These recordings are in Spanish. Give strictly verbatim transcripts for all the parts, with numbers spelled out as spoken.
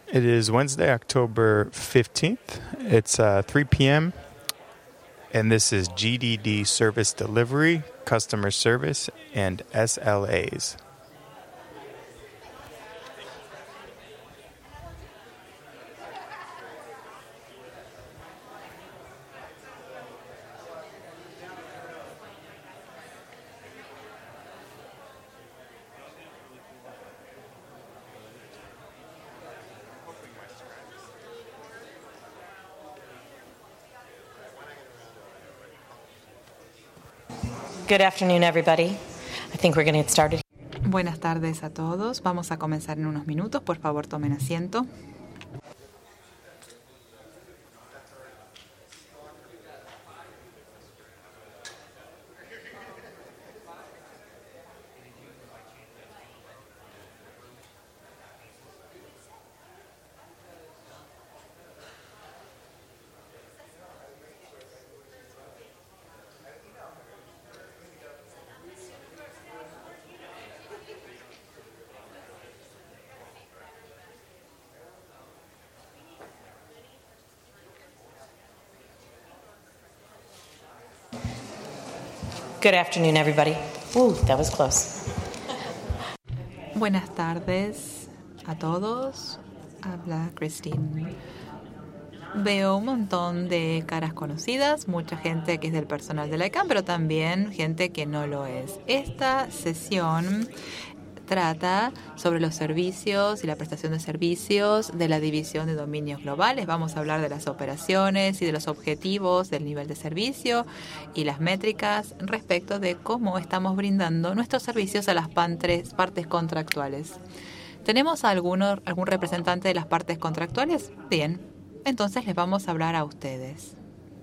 It is Wednesday, October fifteenth. It's uh, three p.m. and this is G D D Service Delivery, Customer Service, and S L As. Good afternoon, everybody. I think we're going to get started. Buenas tardes a todos. Vamos a comenzar en unos minutos. Por favor, tomen asiento. Good afternoon, everybody. Ooh, that was close. Buenas tardes a todos. Habla Christine. Veo un montón de caras conocidas, mucha gente que es del personal de la I C A N, pero también gente que no lo es. Esta sesión trata sobre los servicios y la prestación de servicios de la División de Dominios Globales. Vamos a hablar de las operaciones y de los objetivos del nivel de servicio y las métricas respecto de cómo estamos brindando nuestros servicios a las partes, partes contractuales. ¿Tenemos alguno, algún representante de las partes contractuales? Bien, entonces les vamos a hablar a ustedes.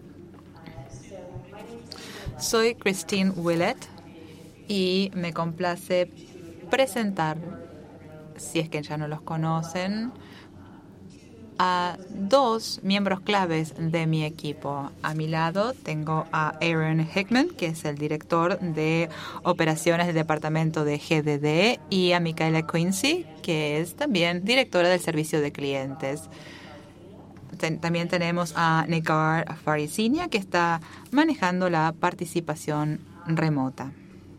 Soy Christine Willett y me complace presentar, si es que ya no los conocen, a dos miembros claves de mi equipo. A mi lado tengo a Aaron Hickman, que es el director de operaciones del departamento de G D D, y a Michaela Quincy, que es también directora del servicio de clientes. Ten, también tenemos a Negar Farisinia, que está manejando la participación remota.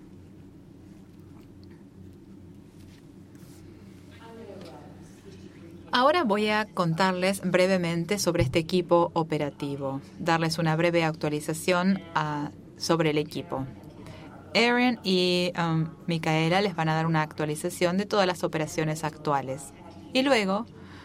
Ahora voy a contarles brevemente sobre este equipo operativo, darles una breve actualización uh, sobre el equipo. Aaron y um, Micaela les van a dar una actualización de todas las operaciones actuales. Y luego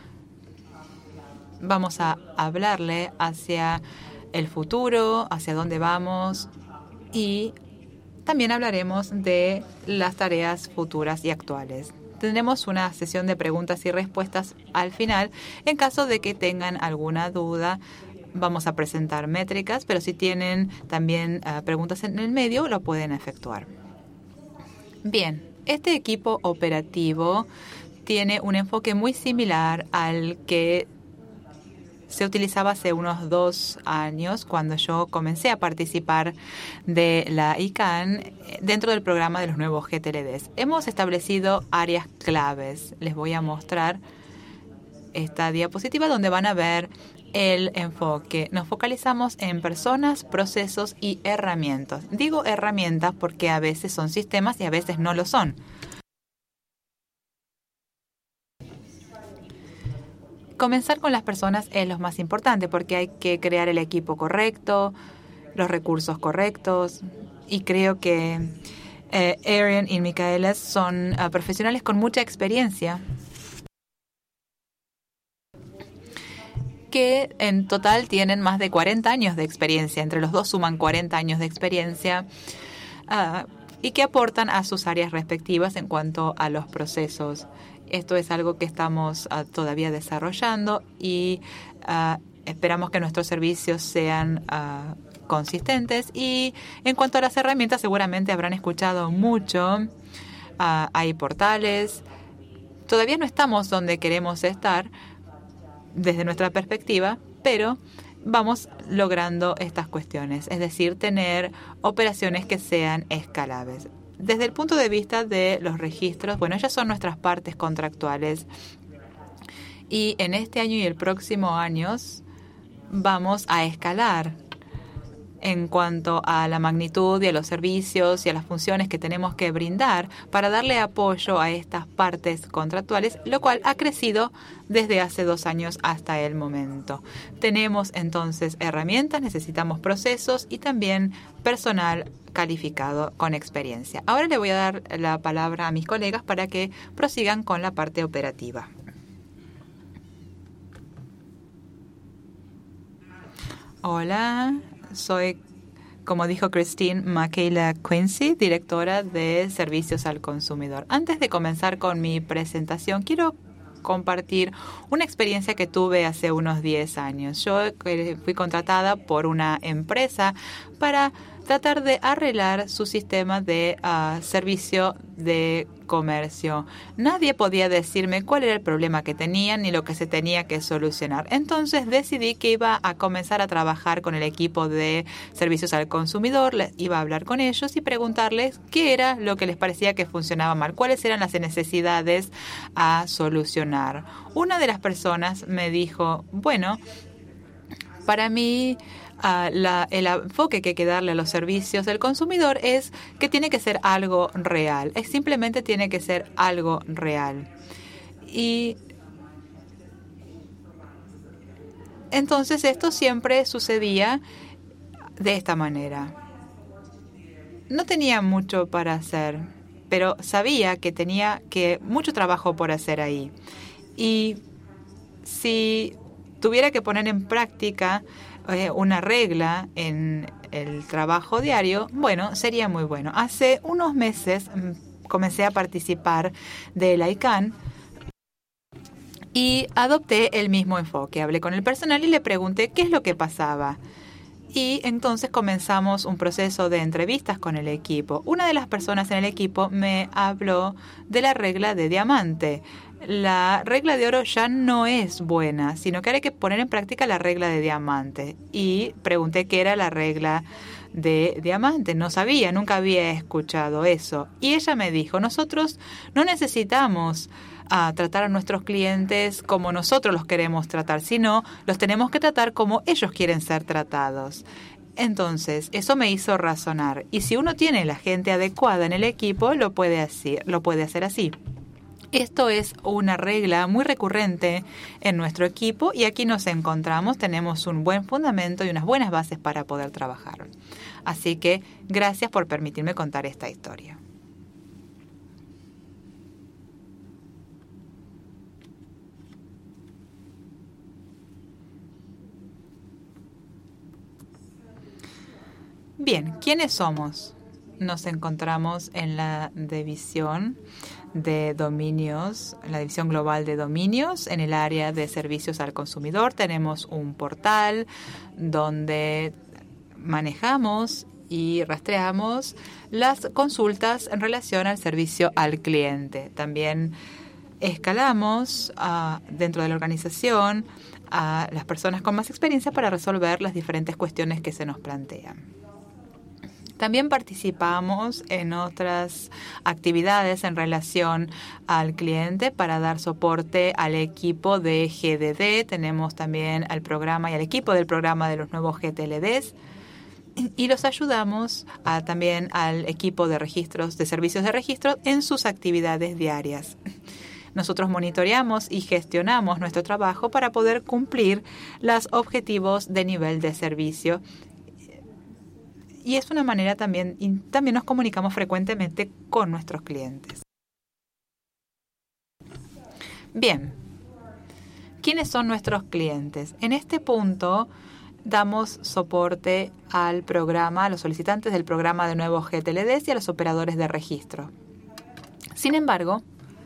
vamos a hablarle hacia el futuro, hacia dónde vamos, y también hablaremos de las tareas futuras y actuales. Tendremos una sesión de preguntas y respuestas al final. En caso de que tengan alguna duda, vamos a presentar métricas, pero si tienen también uh, preguntas en el medio, lo pueden efectuar. Bien, este equipo operativo tiene un enfoque muy similar al que se utilizaba hace unos dos años cuando yo comencé a participar de la I C A N dentro del programa de los nuevos G T L Ds. Hemos establecido áreas claves. Les voy a mostrar esta diapositiva donde van a ver el enfoque. Nos focalizamos en personas, procesos y herramientas. Digo herramientas porque a veces son sistemas y a veces no lo son. Comenzar con las personas es lo más importante porque hay que crear el equipo correcto, los recursos correctos, y creo que eh, Aaron y Micaela son uh, profesionales con mucha experiencia que en total tienen más de cuarenta años de experiencia. Entre los dos suman cuarenta años de experiencia uh, y que aportan a sus áreas respectivas en cuanto a los procesos. Esto es algo que estamos uh, todavía desarrollando y uh, esperamos que nuestros servicios sean uh, consistentes. Y en cuanto a las herramientas, seguramente habrán escuchado mucho. Uh, hay portales. Todavía no estamos donde queremos estar desde nuestra perspectiva, pero vamos logrando estas cuestiones, es decir, tener operaciones que sean escalables. Desde el punto de vista de los registros, bueno, ellas son nuestras partes contractuales Y en este año y el próximo año vamos a escalar en cuanto a la magnitud y a los servicios y a las funciones que tenemos que brindar para darle apoyo a estas partes contractuales, lo cual ha crecido desde hace dos años hasta el momento. Tenemos entonces herramientas, necesitamos procesos y también personal calificado con experiencia. Ahora le voy a dar la palabra a mis colegas para que prosigan con la parte operativa. Hola. Soy, como dijo Christine, Michaela Quincy, directora de Servicios al Consumidor. Antes de comenzar con mi presentación, quiero compartir una experiencia que tuve hace unos diez años. Yo fui contratada por una empresa para tratar de arreglar su sistema de uh, servicio de comercio. Nadie podía decirme cuál era el problema que tenían ni lo que se tenía que solucionar. Entonces decidí que iba a comenzar a trabajar con el equipo de servicios al consumidor, les iba a hablar con ellos y preguntarles qué era lo que les parecía que funcionaba mal, cuáles eran las necesidades a solucionar. Una de las personas me dijo, bueno, para mí Uh, la, el enfoque que hay que darle a los servicios del consumidor es que tiene que ser algo real. Es simplemente tiene que ser algo real. Y entonces esto siempre sucedía de esta manera. No tenía mucho para hacer, pero sabía que tenía que mucho trabajo por hacer ahí. Y si tuviera que poner en práctica una regla en el trabajo diario, bueno, sería muy bueno. Hace unos meses comencé a participar del I C A N y adopté el mismo enfoque. Hablé con el personal y le pregunté qué es lo que pasaba. Y entonces comenzamos un proceso de entrevistas con el equipo. Una de las personas en el equipo me habló de la regla de diamante. La regla de oro ya no es buena, sino que hay que poner en práctica la regla de diamante. Y pregunté qué era la regla de diamante. No sabía, nunca había escuchado eso. Y ella me dijo, nosotros no necesitamos a tratar a nuestros clientes como nosotros los queremos tratar, sino los tenemos que tratar como ellos quieren ser tratados. Entonces, eso me hizo razonar. Y si uno tiene la gente adecuada en el equipo, lo puede hacer, lo puede hacer así. Esto es una regla muy recurrente en nuestro equipo y aquí nos encontramos, tenemos un buen fundamento y unas buenas bases para poder trabajar. Así que gracias por permitirme contar esta historia. Bien, ¿quiénes somos? Nos encontramos en la división de dominios, en la división global de dominios, en el área de servicios al consumidor. Tenemos un portal donde manejamos y rastreamos las consultas en relación al servicio al cliente. También escalamos uh, dentro de la organización a las personas con más experiencia para resolver las diferentes cuestiones que se nos plantean. También participamos en otras actividades en relación al cliente para dar soporte al equipo de G D D. Tenemos también al programa y al equipo del programa de los nuevos G T L Ds. Y los ayudamos a, también al equipo de registros, de servicios de registro en sus actividades diarias. Nosotros monitoreamos y gestionamos nuestro trabajo para poder cumplir los objetivos de nivel de servicio. Y es una manera también, y también nos comunicamos frecuentemente con nuestros clientes. Bien, ¿quiénes son nuestros clientes? En este punto damos soporte al programa, a los solicitantes del programa de nuevos G T L Ds y a los operadores de registro. Sin embargo,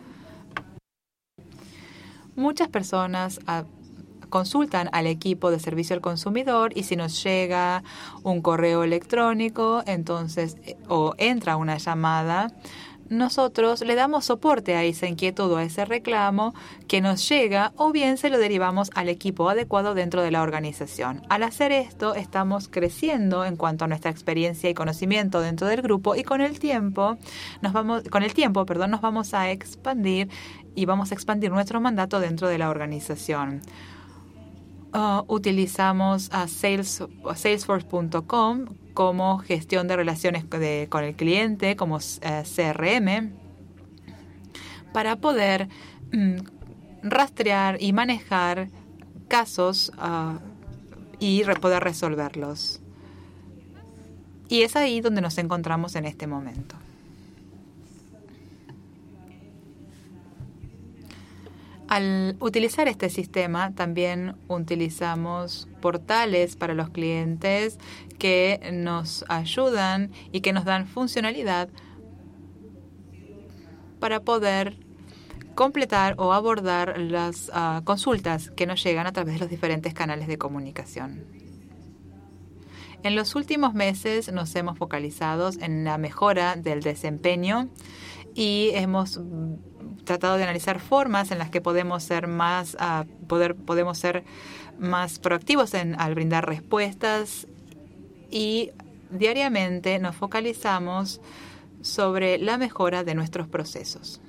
muchas personas a, consultan al equipo de servicio al consumidor y si nos llega un correo electrónico entonces o entra una llamada, nosotros le damos soporte a esa inquietud o a ese reclamo que nos llega, o bien se lo derivamos al equipo adecuado dentro de la organización. Al hacer esto, estamos creciendo en cuanto a nuestra experiencia y conocimiento dentro del grupo, y con el tiempo, nos vamos, con el tiempo, perdón, nos vamos a expandir y vamos a expandir nuestro mandato dentro de la organización. Uh, utilizamos a Sales, Salesforce punto com como gestión de relaciones de, con el cliente, como uh, C R M, para poder um, rastrear y manejar casos uh, y re poder resolverlos. Y es ahí donde nos encontramos en este momento. Al utilizar este sistema, también utilizamos portales para los clientes que nos ayudan y que nos dan funcionalidad para poder completar o abordar las uh, consultas que nos llegan a través de los diferentes canales de comunicación. En los últimos meses nos hemos focalizado en la mejora del desempeño y hemos tratado de analizar formas en las que podemos ser más uh, poder podemos ser más proactivos en al brindar respuestas, y diariamente nos focalizamos sobre la mejora de nuestros procesos.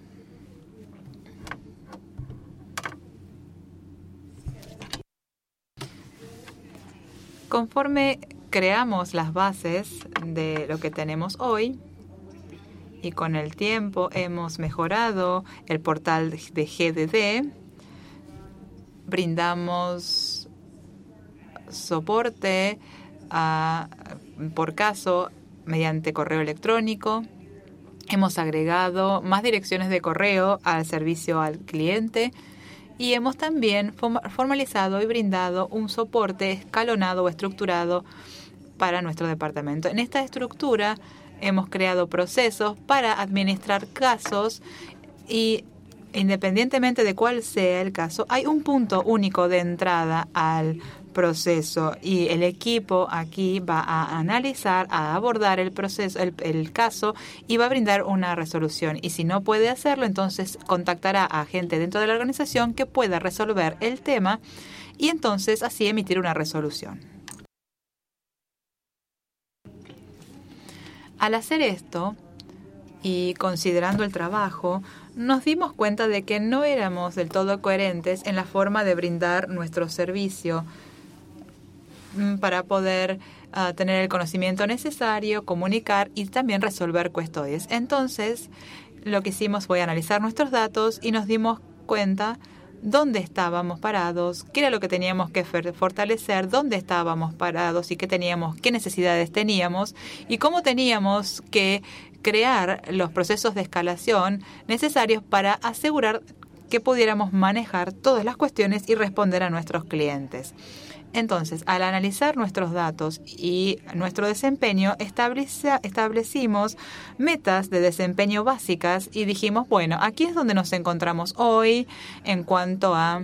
Conforme creamos las bases de lo que tenemos hoy, y con el tiempo hemos mejorado el portal de G D D, brindamos soporte a, por caso mediante correo electrónico, hemos agregado más direcciones de correo al servicio al cliente y hemos también formalizado y brindado un soporte escalonado o estructurado para nuestro departamento. En esta estructura hemos creado procesos para administrar casos y, independientemente de cuál sea el caso, hay un punto único de entrada al proceso y el equipo aquí va a analizar, a abordar el proceso, el, el caso, y va a brindar una resolución. Y si no puede hacerlo, entonces contactará a gente dentro de la organización que pueda resolver el tema y entonces así emitir una resolución. Al hacer esto y considerando el trabajo, nos dimos cuenta de que no éramos del todo coherentes en la forma de brindar nuestro servicio para poder uh, tener el conocimiento necesario, comunicar y también resolver cuestiones. Entonces, lo que hicimos fue analizar nuestros datos y nos dimos cuenta dónde estábamos parados, qué era lo que teníamos que fortalecer, dónde estábamos parados y qué teníamos, qué necesidades teníamos y cómo teníamos que crear los procesos de escalación necesarios para asegurar que pudiéramos manejar todas las cuestiones y responder a nuestros clientes. Entonces, al analizar nuestros datos y nuestro desempeño, establece, establecimos metas de desempeño básicas y dijimos, bueno, aquí es donde nos encontramos hoy en cuanto a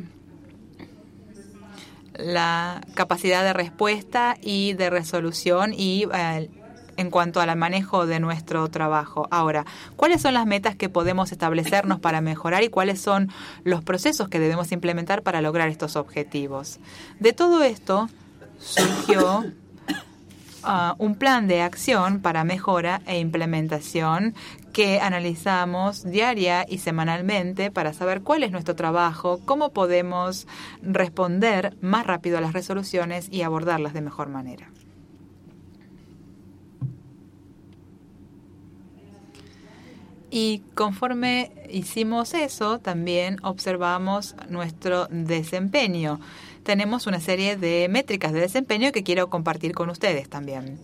la capacidad de respuesta y de resolución y eh, en cuanto al manejo de nuestro trabajo. Ahora, ¿cuáles son las metas que podemos establecernos para mejorar y cuáles son los procesos que debemos implementar para lograr estos objetivos? De todo esto surgió uh, un plan de acción para mejora e implementación que analizamos diaria y semanalmente para saber cuál es nuestro trabajo, cómo podemos responder más rápido a las resoluciones y abordarlas de mejor manera. Y conforme hicimos eso, también observamos nuestro desempeño. Tenemos una serie de métricas de desempeño que quiero compartir con ustedes también.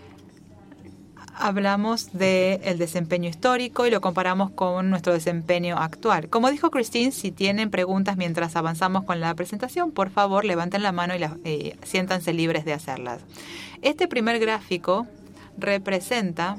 Hablamos del desempeño histórico y lo comparamos con nuestro desempeño actual. Como dijo Christine, si tienen preguntas mientras avanzamos con la presentación, por favor, levanten la mano y, la, y siéntanse libres de hacerlas. Este primer gráfico representa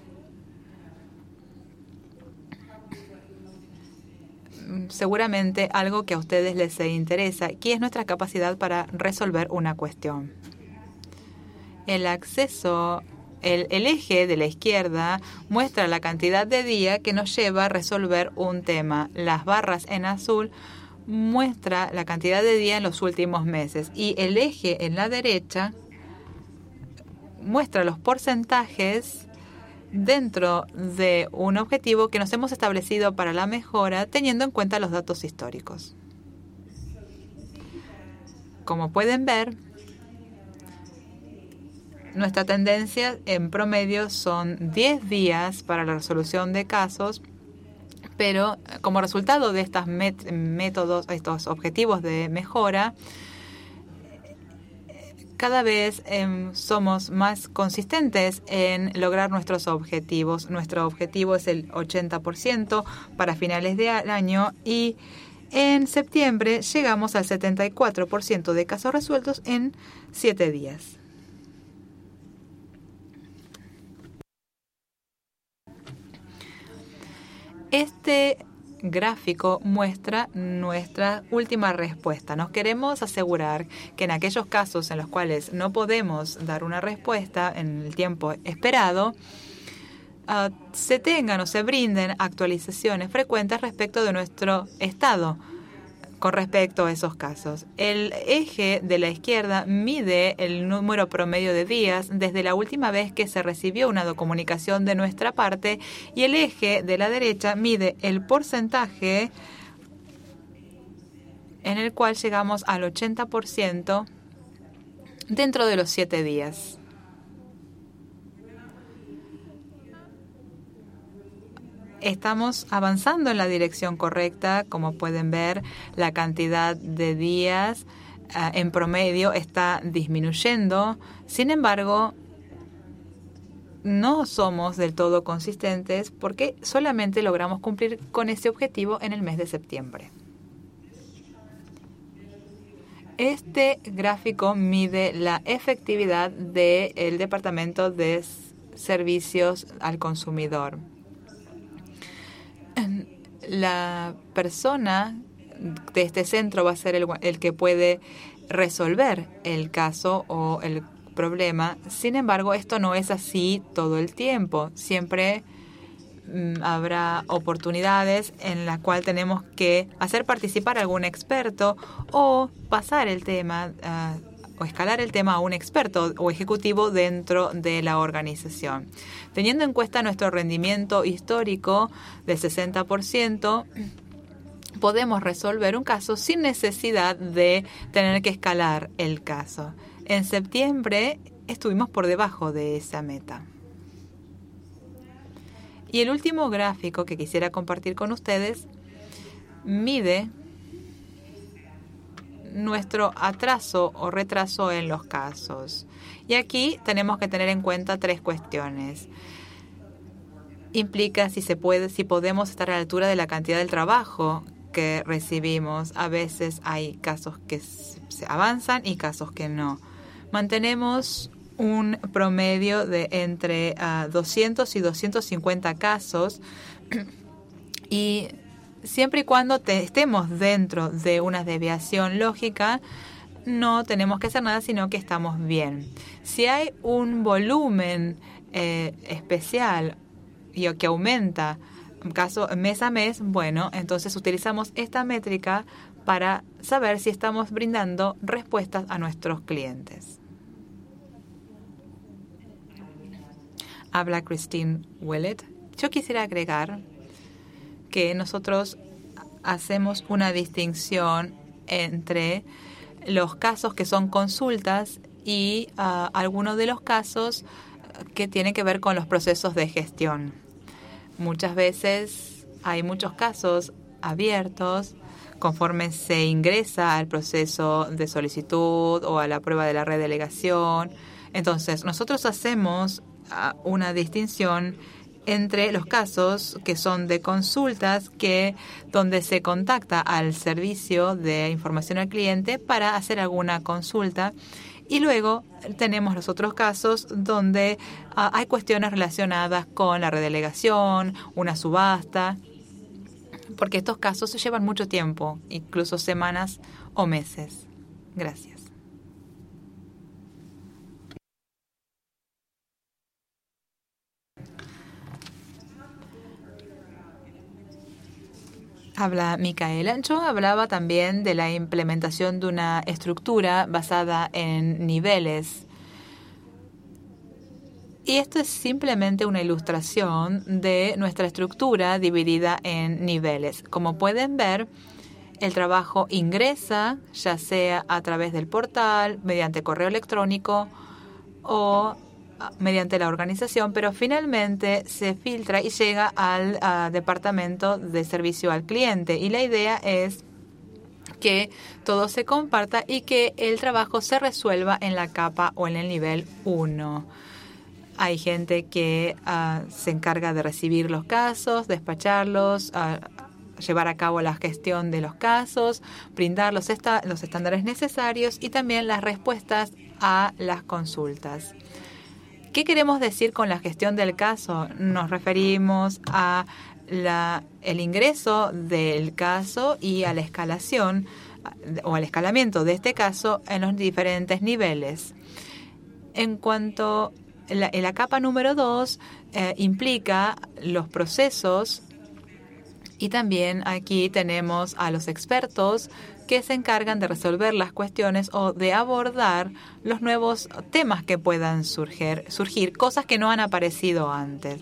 seguramente algo que a ustedes les interesa, que es nuestra capacidad para resolver una cuestión. El acceso El, el eje de la izquierda muestra la cantidad de días que nos lleva a resolver un tema. Las barras en azul muestra la cantidad de días en los últimos meses. Y el eje en la derecha muestra los porcentajes dentro de un objetivo que nos hemos establecido para la mejora, teniendo en cuenta los datos históricos. Como pueden ver, nuestra tendencia en promedio son diez días para la resolución de casos, pero como resultado de estos met- métodos, estos objetivos de mejora, cada vez eh, somos más consistentes en lograr nuestros objetivos. Nuestro objetivo es el ochenta por ciento para finales de año y en septiembre llegamos al setenta y cuatro por ciento de casos resueltos en siete días. Este gráfico muestra nuestra última respuesta. Nos queremos asegurar que en aquellos casos en los cuales no podemos dar una respuesta en el tiempo esperado, uh, se tengan o se brinden actualizaciones frecuentes respecto de nuestro estado con respecto a esos casos. El eje de la izquierda mide el número promedio de días desde la última vez que se recibió una comunicación de nuestra parte y el eje de la derecha mide el porcentaje en el cual llegamos al ochenta por ciento dentro de los siete días. Estamos avanzando en la dirección correcta. Como pueden ver, la cantidad de días uh, en promedio está disminuyendo. Sin embargo, no somos del todo consistentes porque solamente logramos cumplir con ese objetivo en el mes de septiembre. Este gráfico mide la efectividad del Departamento de Servicios al Consumidor. La persona de este centro va a ser el, el que puede resolver el caso o el problema. Sin embargo, esto no es así todo el tiempo. Siempre mm, habrá oportunidades en las cuales tenemos que hacer participar a algún experto o pasar el tema uh, o escalar el tema a un experto o ejecutivo dentro de la organización. Teniendo en cuenta nuestro rendimiento histórico del sesenta por ciento, podemos resolver un caso sin necesidad de tener que escalar el caso. En septiembre estuvimos por debajo de esa meta. Y el último gráfico que quisiera compartir con ustedes mide nuestro atraso o retraso en los casos. Y aquí tenemos que tener en cuenta tres cuestiones. Implica si se puede, si podemos estar a la altura de la cantidad del trabajo que recibimos. A veces hay casos que se avanzan y casos que no. Mantenemos un promedio de entre uh, doscientos y doscientos cincuenta casos y siempre y cuando te, estemos dentro de una desviación lógica, no tenemos que hacer nada, sino que estamos bien. Si hay un volumen eh, especial y que aumenta caso mes a mes, bueno, entonces utilizamos esta métrica para saber si estamos brindando respuestas a nuestros clientes. Habla Christine Willett. Yo quisiera agregar que nosotros hacemos una distinción entre los casos que son consultas y uh, algunos de los casos que tienen que ver con los procesos de gestión. Muchas veces hay muchos casos abiertos conforme se ingresa al proceso de solicitud o a la prueba de la redelegación. Entonces, nosotros hacemos uh, una distinción entre los casos que son de consultas, que donde se contacta al servicio de información al cliente para hacer alguna consulta, y luego tenemos los otros casos donde uh, hay cuestiones relacionadas con la redelegación, una subasta, porque estos casos llevan mucho tiempo, incluso semanas o meses. Gracias. Habla Micaela. Yo hablaba también de la implementación de una estructura basada en niveles. Y esto es simplemente una ilustración de nuestra estructura dividida en niveles. Como pueden ver, el trabajo ingresa, ya sea a través del portal, mediante correo electrónico o mediante la organización, pero finalmente se filtra y llega al uh, departamento de servicio al cliente. Y la idea es que todo se comparta y que el trabajo se resuelva en la capa o en el nivel uno. Hay gente que uh, se encarga de recibir los casos, despacharlos, uh, llevar a cabo la gestión de los casos, brindar los, esta- los estándares necesarios y también las respuestas a las consultas. ¿Qué queremos decir con la gestión del caso? Nos referimos a la, el ingreso del caso y a la escalación o al escalamiento de este caso en los diferentes niveles. En cuanto a la, la capa número dos eh, implica los procesos y también aquí tenemos a los expertos que se encargan de resolver las cuestiones o de abordar los nuevos temas que puedan surgir, surgir cosas que no han aparecido antes.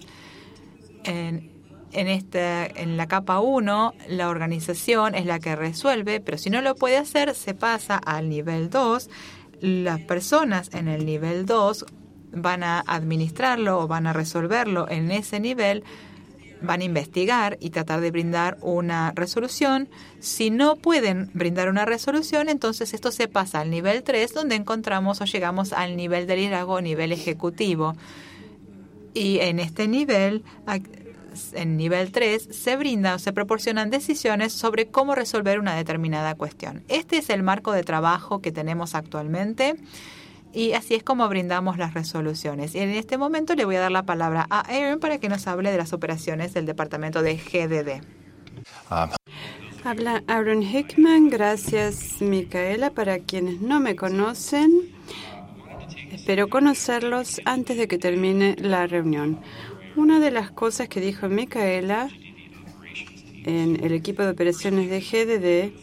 En, en, este, en la capa uno, la organización es la que resuelve, pero si no lo puede hacer, se pasa al nivel dos. Las personas en el nivel dos van a administrarlo o van a resolverlo en ese nivel, van a investigar y tratar de brindar una resolución. Si no pueden brindar una resolución, entonces esto se pasa al nivel tres, donde encontramos o llegamos al nivel de liderazgo, nivel ejecutivo. Y en este nivel, en nivel tres, se brindan o se proporcionan decisiones sobre cómo resolver una determinada cuestión. Este es el marco de trabajo que tenemos actualmente. Y así es como brindamos las resoluciones. Y en este momento le voy a dar la palabra a Aaron para que nos hable de las operaciones del departamento de G D D. Habla Aaron Hickman. Gracias, Micaela. Para quienes no me conocen, espero conocerlos antes de que termine la reunión. Una de las cosas que dijo Micaela en el equipo de operaciones de G D D,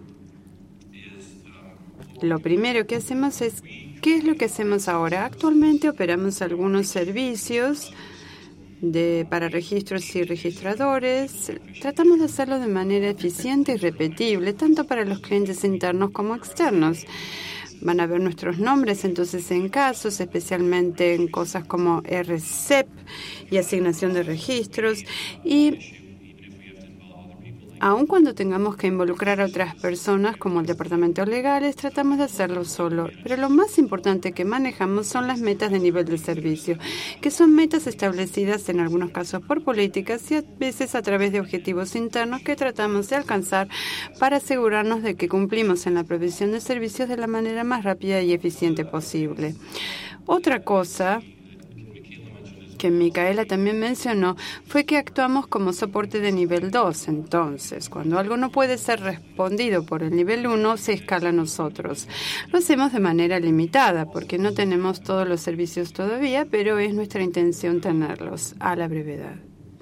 lo primero que hacemos es ¿qué es lo que hacemos ahora? Actualmente operamos algunos servicios de, para registros y registradores. Tratamos de hacerlo de manera eficiente y repetible, tanto para los clientes internos como externos. Van a ver nuestros nombres entonces en casos, especialmente en cosas como R C E P y asignación de registros. Y aun cuando tengamos que involucrar a otras personas, como el departamento legales, tratamos de hacerlo solo. Pero lo más importante que manejamos son las metas de nivel de servicio, que son metas establecidas en algunos casos por políticas y a veces a través de objetivos internos que tratamos de alcanzar para asegurarnos de que cumplimos en la provisión de servicios de la manera más rápida y eficiente posible. Otra cosa que Micaela también mencionó fue que actuamos como soporte de nivel dos. Entonces, cuando algo no puede ser respondido por el nivel uno, se escala a nosotros. Lo hacemos de manera limitada porque no tenemos todos los servicios todavía, pero es nuestra intención tenerlos a la brevedad.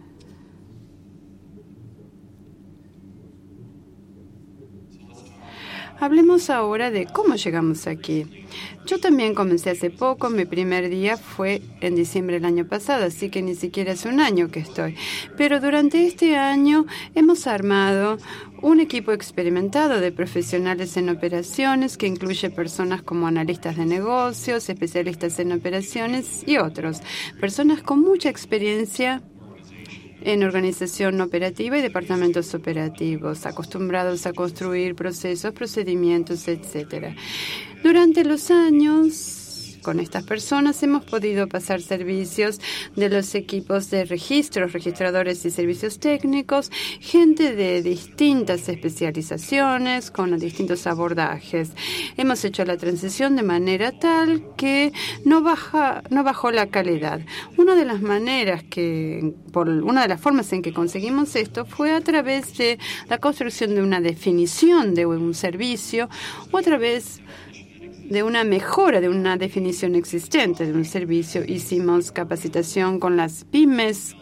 Hablemos ahora de cómo llegamos aquí. Yo también comencé hace poco, mi primer día fue en diciembre del año pasado, así que ni siquiera es un año que estoy. Pero durante este año hemos armado un equipo experimentado de profesionales en operaciones que incluye personas como analistas de negocios, especialistas en operaciones y otros. Personas con mucha experiencia en organización operativa y departamentos operativos, acostumbrados a construir procesos, procedimientos, etcétera. Durante los años, con estas personas hemos podido pasar servicios de los equipos de registros, registradores y servicios técnicos, gente de distintas especializaciones con distintos abordajes. Hemos hecho la transición de manera tal que no baja, no bajó la calidad. Una de las maneras que, por una de las formas en que conseguimos esto fue a través de la construcción de una definición de un servicio o a través de una mejora de una definición existente de un servicio. Hicimos capacitación con las pymes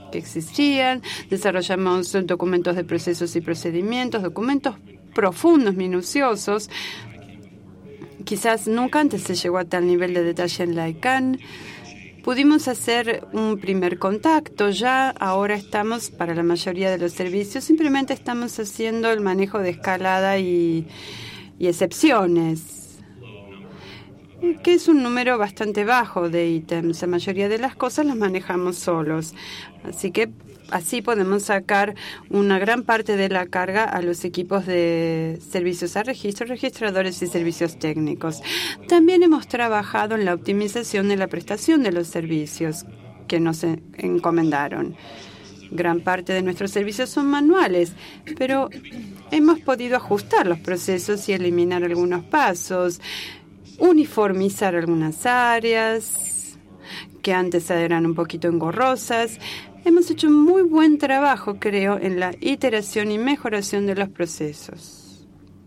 que existían, desarrollamos documentos de procesos y procedimientos, documentos profundos, minuciosos. Quizás nunca antes se llegó a tal nivel de detalle en la I C A N. Pudimos hacer un primer contacto. Ya ahora estamos, para la mayoría de los servicios, simplemente estamos haciendo el manejo de escalada y, y excepciones, que es un número bastante bajo de ítems. La mayoría de las cosas las manejamos solos. Así que así podemos sacar una gran parte de la carga a los equipos de servicios a registro, registradores y servicios técnicos. También hemos trabajado en la optimización de la prestación de los servicios que nos encomendaron. Gran parte de nuestros servicios son manuales, pero hemos podido ajustar los procesos y eliminar algunos pasos, uniformizar algunas áreas que antes eran un poquito engorrosas. Hemos hecho un muy buen trabajo, creo, en la iteración y mejoración de los procesos.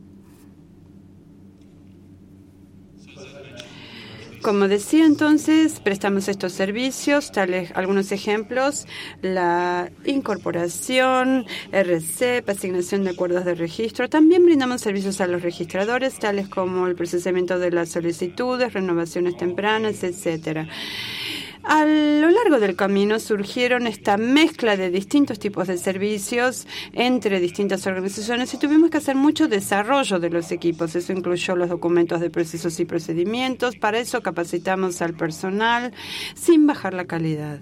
Como decía entonces, prestamos estos servicios, tales algunos ejemplos: la incorporación, R C P, asignación de acuerdos de registro. También brindamos servicios a los registradores, tales como el procesamiento de las solicitudes, renovaciones tempranas, etcétera. A lo largo del camino surgieron esta mezcla de distintos tipos de servicios entre distintas organizaciones y tuvimos que hacer mucho desarrollo de los equipos. Eso incluyó los documentos de procesos y procedimientos. Para eso capacitamos al personal sin bajar la calidad.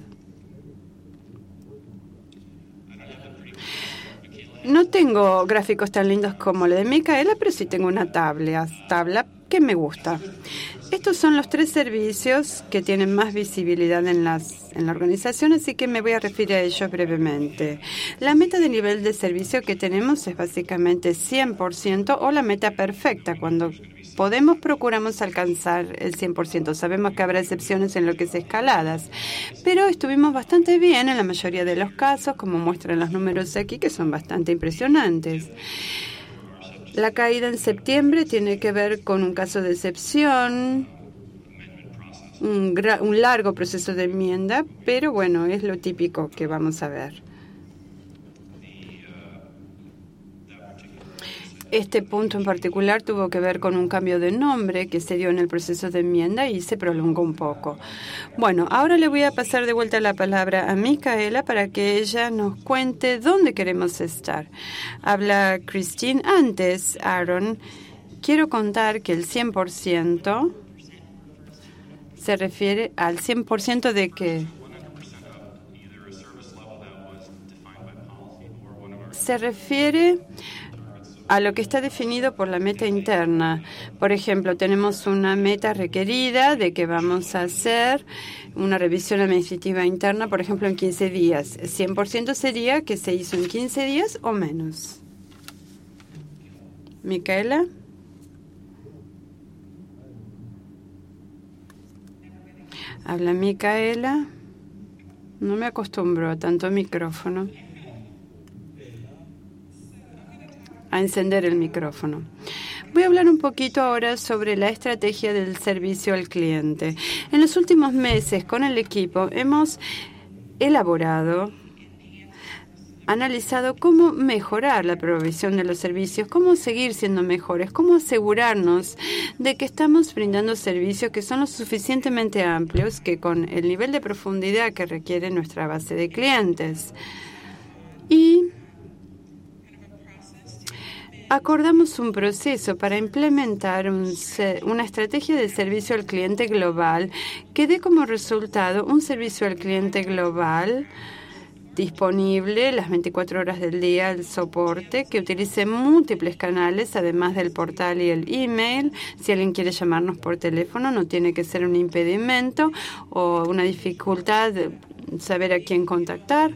No tengo gráficos tan lindos como la de Micaela, pero sí tengo una tabla, tabla que me gusta. Estos son los tres servicios que tienen más visibilidad en, las, en la organización, así que me voy a referir a ellos brevemente. La meta de nivel de servicio que tenemos es básicamente cien por ciento o la meta perfecta. Cuando podemos, procuramos alcanzar el cien por ciento. Sabemos que habrá excepciones en lo que es escaladas, pero estuvimos bastante bien en la mayoría de los casos, como muestran los números aquí, que son bastante impresionantes. La caída en septiembre tiene que ver con un caso de excepción, un, un largo proceso de enmienda, pero bueno, es lo típico que vamos a ver. Este punto en particular tuvo que ver con un cambio de nombre que se dio en el proceso de enmienda y se prolongó un poco. Bueno, ahora le voy a pasar de vuelta la palabra a Micaela para que ella nos cuente dónde queremos estar. Habla Christine. Antes, Aaron, quiero contar que el cien por ciento se refiere al cien por ciento de que se refiere a lo que está definido por la meta interna. Por ejemplo, tenemos una meta requerida de que vamos a hacer una revisión administrativa interna, por ejemplo, en quince días. cien por ciento sería que se hizo en quince días o menos. Micaela. Habla Micaela. No me acostumbro a tanto micrófono. A encender el micrófono. Voy a hablar un poquito ahora sobre la estrategia del servicio al cliente. En los últimos meses, con el equipo, hemos elaborado, analizado cómo mejorar la provisión de los servicios, cómo seguir siendo mejores, cómo asegurarnos de que estamos brindando servicios que son lo suficientemente amplios, que con el nivel de profundidad que requiere nuestra base de clientes. Y acordamos un proceso para implementar un, una estrategia de servicio al cliente global que dé como resultado un servicio al cliente global disponible las veinticuatro horas del día, el soporte, que utilice múltiples canales, además del portal y el email. Si alguien quiere llamarnos por teléfono, no tiene que ser un impedimento o una dificultad de saber a quién contactar.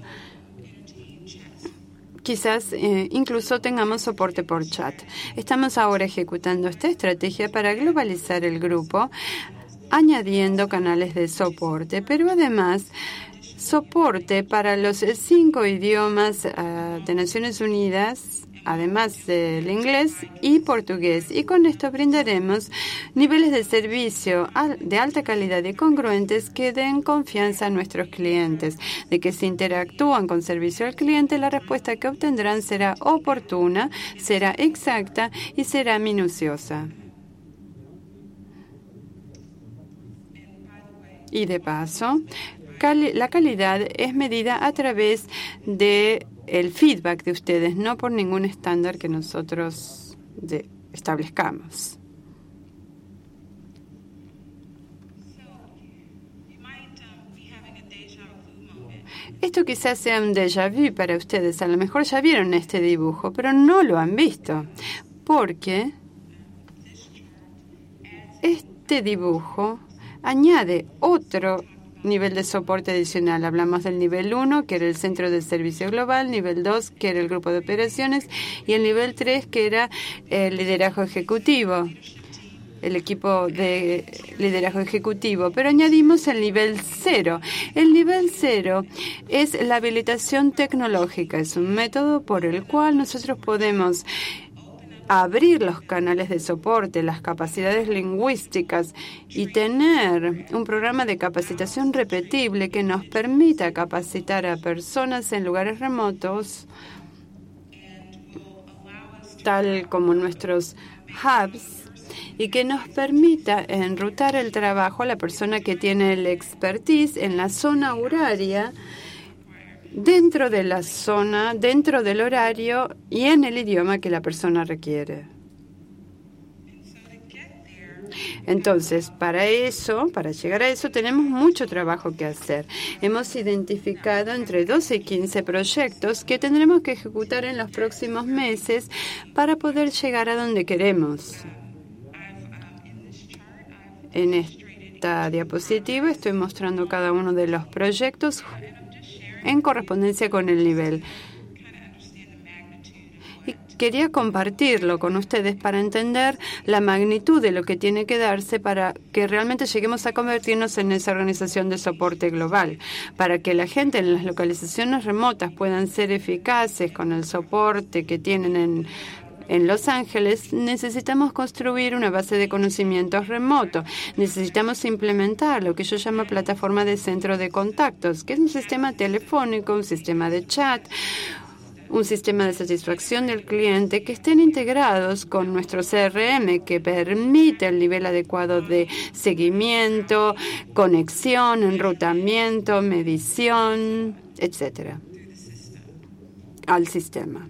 Quizás eh, incluso tengamos soporte por chat. Estamos ahora ejecutando esta estrategia para globalizar el grupo, añadiendo canales de soporte, pero además soporte para los cinco idiomas uh, de Naciones Unidas además del inglés y portugués. Y con esto brindaremos niveles de servicio de alta calidad y congruentes que den confianza a nuestros clientes, de que si interactúan con servicio al cliente, la respuesta que obtendrán será oportuna, será exacta y será minuciosa. Y de paso, cali- la calidad es medida a través de el feedback de ustedes, no por ningún estándar que nosotros de, establezcamos. Esto quizás sea un déjà vu para ustedes. A lo mejor ya vieron este dibujo, pero no lo han visto, porque este dibujo añade otro nivel de soporte adicional. Hablamos del nivel uno, que era el centro de servicio global, nivel dos, que era el grupo de operaciones, y el nivel tres, que era el liderazgo ejecutivo, el equipo de liderazgo ejecutivo. Pero añadimos el nivel cero. El nivel cero es la habilitación tecnológica. Es un método por el cual nosotros podemos abrir los canales de soporte, las capacidades lingüísticas y tener un programa de capacitación repetible que nos permita capacitar a personas en lugares remotos, tal como nuestros hubs, y que nos permita enrutar el trabajo a la persona que tiene el expertise en la zona horaria, dentro de la zona, dentro del horario y en el idioma que la persona requiere. Entonces, para eso, para llegar a eso, tenemos mucho trabajo que hacer. Hemos identificado entre doce y quince proyectos que tendremos que ejecutar en los próximos meses para poder llegar a donde queremos. En esta diapositiva estoy mostrando cada uno de los proyectos en correspondencia con el nivel. Y quería compartirlo con ustedes para entender la magnitud de lo que tiene que darse para que realmente lleguemos a convertirnos en esa organización de soporte global. Para que la gente en las localizaciones remotas puedan ser eficaces con el soporte que tienen en En Los Ángeles, necesitamos construir una base de conocimientos remoto. Necesitamos implementar lo que yo llamo plataforma de centro de contactos, que es un sistema telefónico, un sistema de chat, un sistema de satisfacción del cliente que estén integrados con nuestro C R M, que permite el nivel adecuado de seguimiento, conexión, enrutamiento, medición, etcétera, al sistema.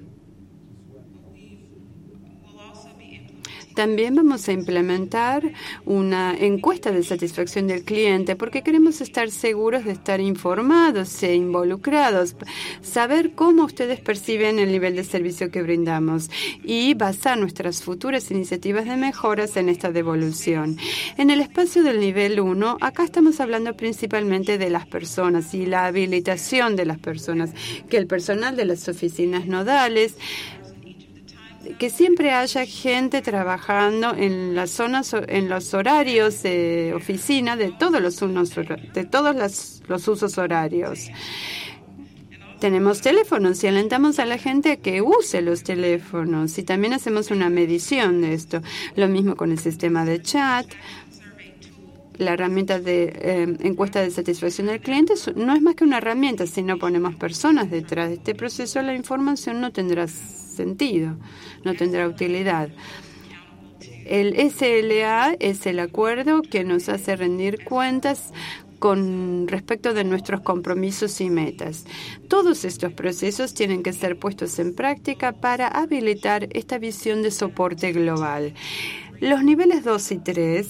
También vamos a implementar una encuesta de satisfacción del cliente porque queremos estar seguros de estar informados e involucrados, saber cómo ustedes perciben el nivel de servicio que brindamos y basar nuestras futuras iniciativas de mejoras en esta devolución. En el espacio del nivel uno, acá estamos hablando principalmente de las personas y la habilitación de las personas, que el personal de las oficinas nodales, que siempre haya gente trabajando en las zonas, en los horarios de oficina de todos los unos, de todos los, los usos horarios. Tenemos teléfonos y alentamos a la gente a que use los teléfonos y también hacemos una medición de esto. Lo mismo con el sistema de chat. La herramienta de eh, encuesta de satisfacción del cliente no es más que una herramienta. Si no ponemos personas detrás de este proceso, la información no tendrá sentido, no tendrá utilidad. El S L A es el acuerdo que nos hace rendir cuentas con respecto de nuestros compromisos y metas. Todos estos procesos tienen que ser puestos en práctica para habilitar esta visión de soporte global. Los niveles dos y tres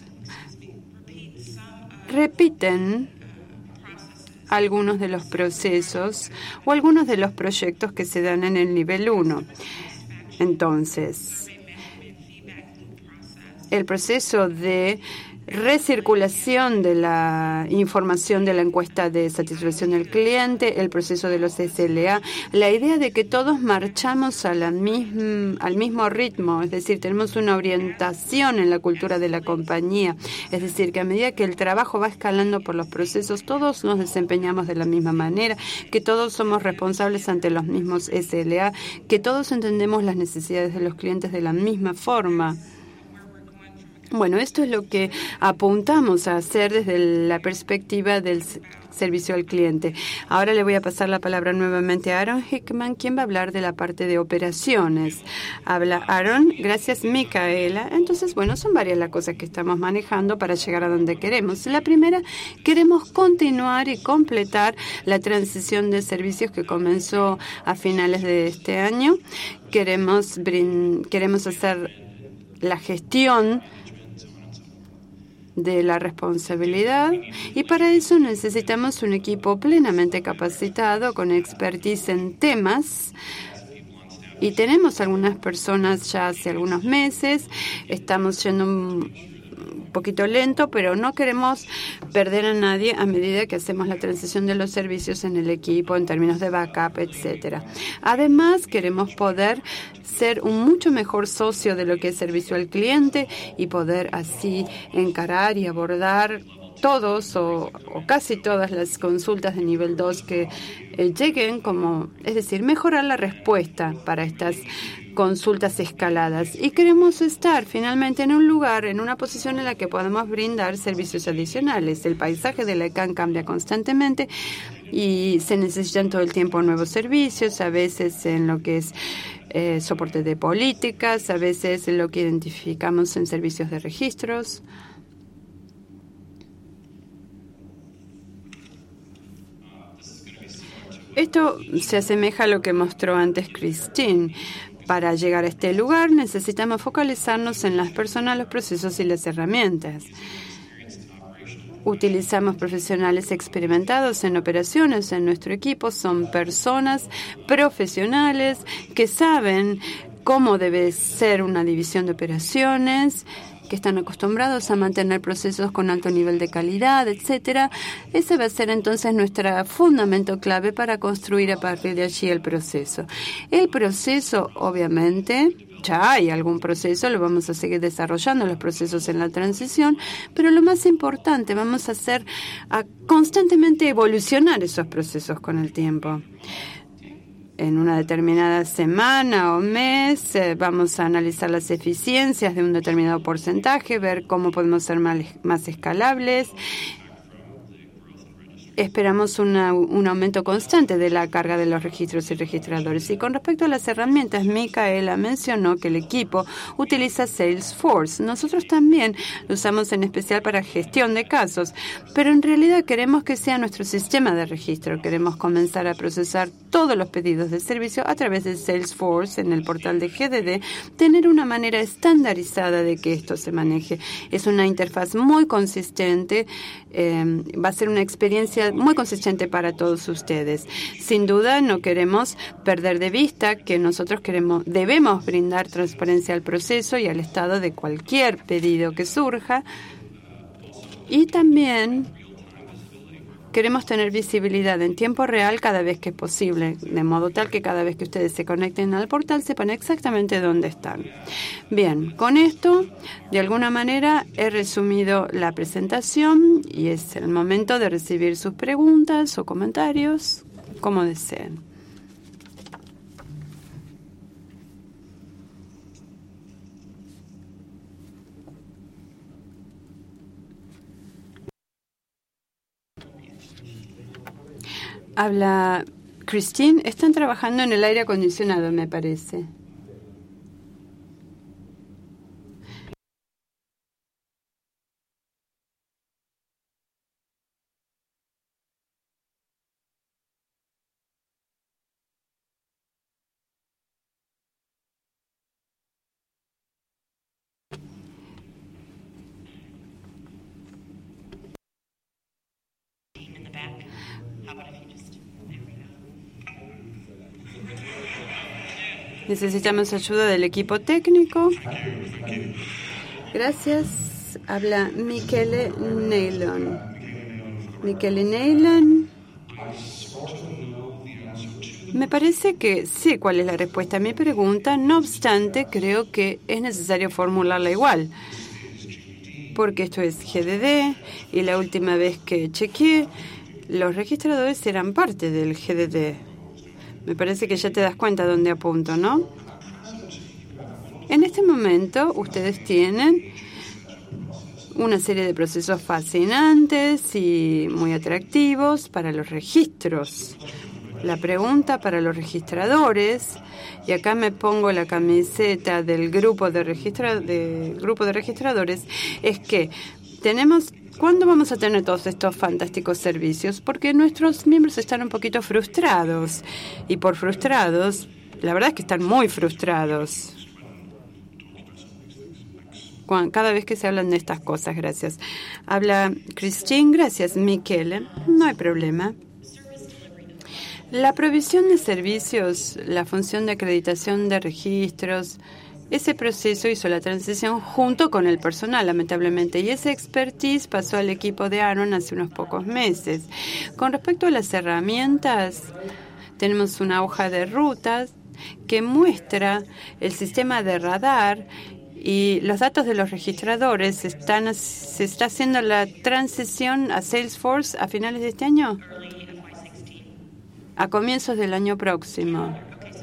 repiten algunos de los procesos o algunos de los proyectos que se dan en el nivel uno. Entonces, el proceso de recirculación de la información de la encuesta de satisfacción del cliente, el proceso de los S L A, la idea de que todos marchamos a la misma, al mismo ritmo, es decir, tenemos una orientación en la cultura de la compañía, es decir, que a medida que el trabajo va escalando por los procesos, todos nos desempeñamos de la misma manera, que todos somos responsables ante los mismos S L A, que todos entendemos las necesidades de los clientes de la misma forma. Bueno, esto es lo que apuntamos a hacer desde la perspectiva del servicio al cliente. Ahora le voy a pasar la palabra nuevamente a Aaron Hickman, quien va a hablar de la parte de operaciones. Habla Aaron. Gracias, Micaela. Entonces, bueno, son varias las cosas que estamos manejando para llegar a donde queremos. La primera, queremos continuar y completar la transición de servicios que comenzó a finales de este año. Queremos, queremos hacer la gestión de la responsabilidad, y para eso necesitamos un equipo plenamente capacitado con expertise en temas, y tenemos algunas personas ya hace algunos meses. Estamos yendo un poquito lento, pero no queremos perder a nadie a medida que hacemos la transición de los servicios en el equipo en términos de backup, etcétera. Además, queremos poder ser un mucho mejor socio de lo que es servicio al cliente y poder así encarar y abordar todos o, o casi todas las consultas de nivel dos que eh, lleguen, como, es decir, mejorar la respuesta para estas consultas escaladas. Y queremos estar finalmente en un lugar, en una posición en la que podamos brindar servicios adicionales. El paisaje de la E C A N cambia constantemente y se necesitan todo el tiempo nuevos servicios, a veces en lo que es eh, soporte de políticas, a veces en lo que identificamos en servicios de registros. Esto se asemeja a lo que mostró antes Christine. Para llegar a este lugar necesitamos focalizarnos en las personas, los procesos y las herramientas. Utilizamos profesionales experimentados en operaciones en nuestro equipo. Son personas profesionales que saben cómo debe ser una división de operaciones, que están acostumbrados a mantener procesos con alto nivel de calidad, etcétera. Ese va a ser entonces nuestro fundamento clave para construir a partir de allí el proceso. El proceso, obviamente, ya hay algún proceso, lo vamos a seguir desarrollando, los procesos en la transición, pero lo más importante, vamos a hacer a constantemente evolucionar esos procesos con el tiempo. En una determinada semana o mes eh, vamos a analizar las eficiencias de un determinado porcentaje, ver cómo podemos ser más, más escalables. Esperamos una, un aumento constante de la carga de los registros y registradores. Y con respecto a las herramientas, Micaela mencionó que el equipo utiliza Salesforce. Nosotros también lo usamos en especial para gestión de casos, pero en realidad queremos que sea nuestro sistema de registro. Queremos comenzar a procesar todos los pedidos de servicio a través de Salesforce en el portal de G D D, tener una manera estandarizada de que esto se maneje. Es una interfaz muy consistente, eh, va a ser una experiencia muy consistente para todos ustedes. Sin duda, no queremos perder de vista que nosotros queremos, debemos brindar transparencia al proceso y al estado de cualquier pedido que surja. Y también queremos tener visibilidad en tiempo real cada vez que es posible, de modo tal que cada vez que ustedes se conecten al portal sepan exactamente dónde están. Bien, con esto, de alguna manera, he resumido la presentación y es el momento de recibir sus preguntas o comentarios, como deseen. Habla Christine. Están trabajando en el aire acondicionado, me parece. Necesitamos ayuda del equipo técnico. Gracias. gracias. Habla Michele Neylon. Michele Neylon. Me parece que sé cuál es la respuesta a mi pregunta, no obstante, creo que es necesario formularla igual. Porque esto es G D D y la última vez que chequeé, los registradores eran parte del G D D. Me parece que ya te das cuenta dónde apunto, ¿no? En este momento, ustedes tienen una serie de procesos fascinantes y muy atractivos para los registros. La pregunta para los registradores, y acá me pongo la camiseta del grupo de, registra, de, grupo de registradores, es que tenemos... ¿Cuándo vamos a tener todos estos fantásticos servicios? Porque nuestros miembros están un poquito frustrados. Y por frustrados, la verdad es que están muy frustrados. Cada vez que se hablan de estas cosas, gracias. Habla Christine, gracias, Michele. No hay problema. La provisión de servicios, la función de acreditación de registros, ese proceso hizo la transición junto con el personal, lamentablemente, y ese expertise pasó al equipo de Aaron hace unos pocos meses. Con respecto a las herramientas, tenemos una hoja de rutas que muestra el sistema de radar y los datos de los registradores. Están, ¿Se está haciendo la transición a Salesforce a finales de este año? A comienzos del año próximo.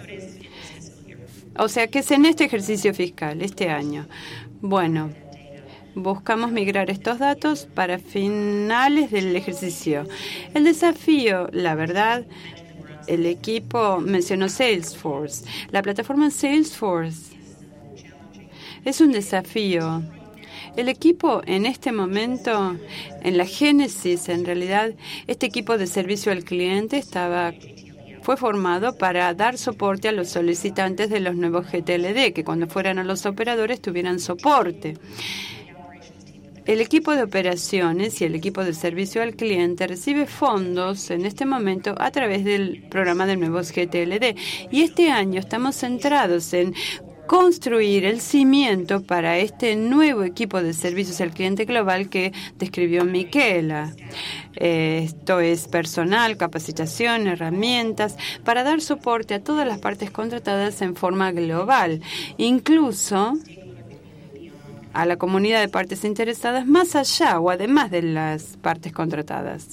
O sea, que es en este ejercicio fiscal, este año. Bueno, buscamos migrar estos datos para finales del ejercicio. El desafío, la verdad, el equipo mencionó Salesforce. La plataforma Salesforce es un desafío. El equipo en este momento, en la génesis, en realidad, este equipo de servicio al cliente estaba... fue formado para dar soporte a los solicitantes de los nuevos G T L D, que cuando fueran a los operadores tuvieran soporte. El equipo de operaciones y el equipo de servicio al cliente recibe fondos en este momento a través del programa de nuevos G T L D. Y este año estamos centrados en construir el cimiento para este nuevo equipo de servicios al cliente global que describió Michela. Eh, esto es personal, capacitación, herramientas, para dar soporte a todas las partes contratadas en forma global, incluso a la comunidad de partes interesadas más allá o además de las partes contratadas.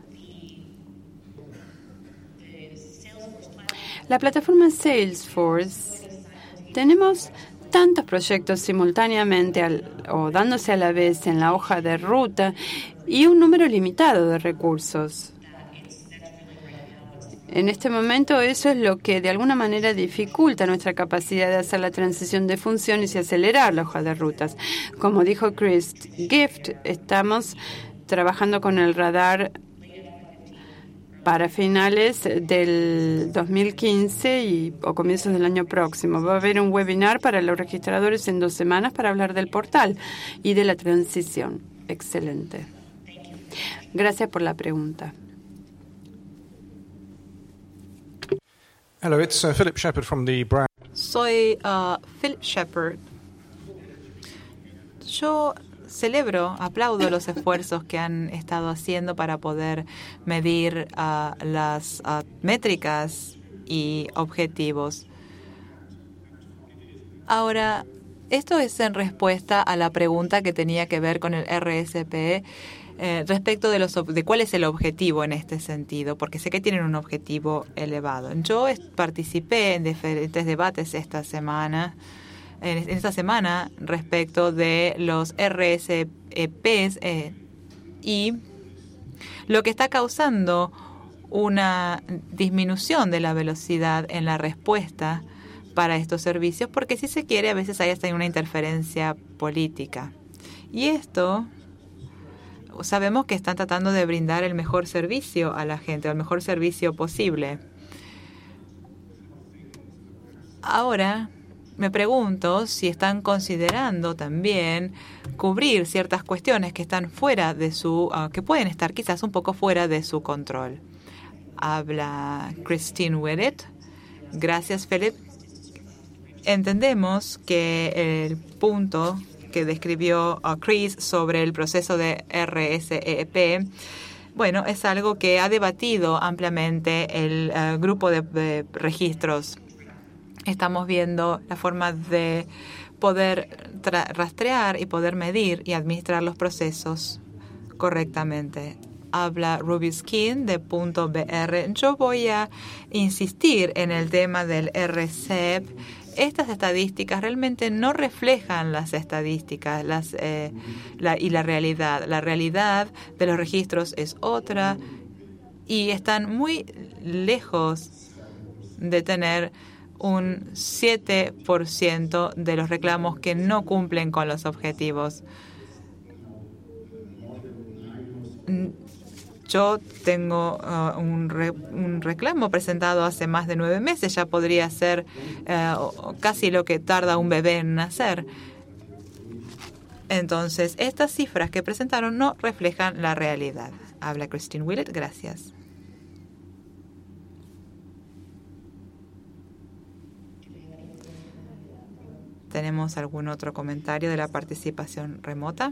La plataforma Salesforce, tenemos tantos proyectos simultáneamente al, o dándose a la vez en la hoja de ruta y un número limitado de recursos. En este momento eso es lo que de alguna manera dificulta nuestra capacidad de hacer la transición de funciones y acelerar la hoja de rutas. Como dijo Chris Gift, estamos trabajando con el radar para finales del dos mil quince y, o comienzos del año próximo. Va a haber un webinar para los registradores en dos semanas para hablar del portal y de la transición. Excelente. Gracias por la pregunta. Hello, it's uh, Philip Shepherd from the Brown. Soy uh, Philip Shepherd. Yo celebro, aplaudo los esfuerzos que han estado haciendo para poder medir uh, las uh, métricas y objetivos. Ahora, esto es en respuesta a la pregunta que tenía que ver con el R S P eh, respecto de, los, de cuál es el objetivo en este sentido, porque sé que tienen un objetivo elevado. Yo participé en diferentes debates esta semana en esta semana respecto de los R S Ps eh, y lo que está causando una disminución de la velocidad en la respuesta para estos servicios, porque si se quiere a veces hay hasta una interferencia política. Y esto sabemos que están tratando de brindar el mejor servicio a la gente, el mejor servicio posible. Ahora me pregunto si están considerando también cubrir ciertas cuestiones que están fuera de su, uh, que pueden estar quizás un poco fuera de su control. Habla Christine Willett. Gracias, Philip. Entendemos que el punto que describió uh, Chris sobre el proceso de R S E P, bueno, es algo que ha debatido ampliamente el uh, grupo de, de registros. Estamos viendo la forma de poder rastrear y poder medir y administrar los procesos correctamente. Habla Ruby Skin de punto B R. Yo voy a insistir en el tema del R C E P. Estas estadísticas realmente no reflejan las estadísticas las, eh, la, y la realidad. La realidad de los registros es otra y están muy lejos de tener un siete por ciento de los reclamos que no cumplen con los objetivos. Yo tengo uh, un, re, un reclamo presentado hace más de nueve meses. Ya podría ser uh, casi lo que tarda un bebé en nacer. Entonces, estas cifras que presentaron no reflejan la realidad. Habla Christine Willett. Gracias. ¿Tenemos algún otro comentario de la participación remota?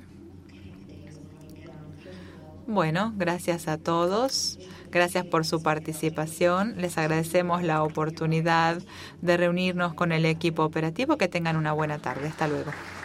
Bueno, gracias a todos. Gracias por su participación. Les agradecemos la oportunidad de reunirnos con el equipo operativo. Que tengan una buena tarde. Hasta luego.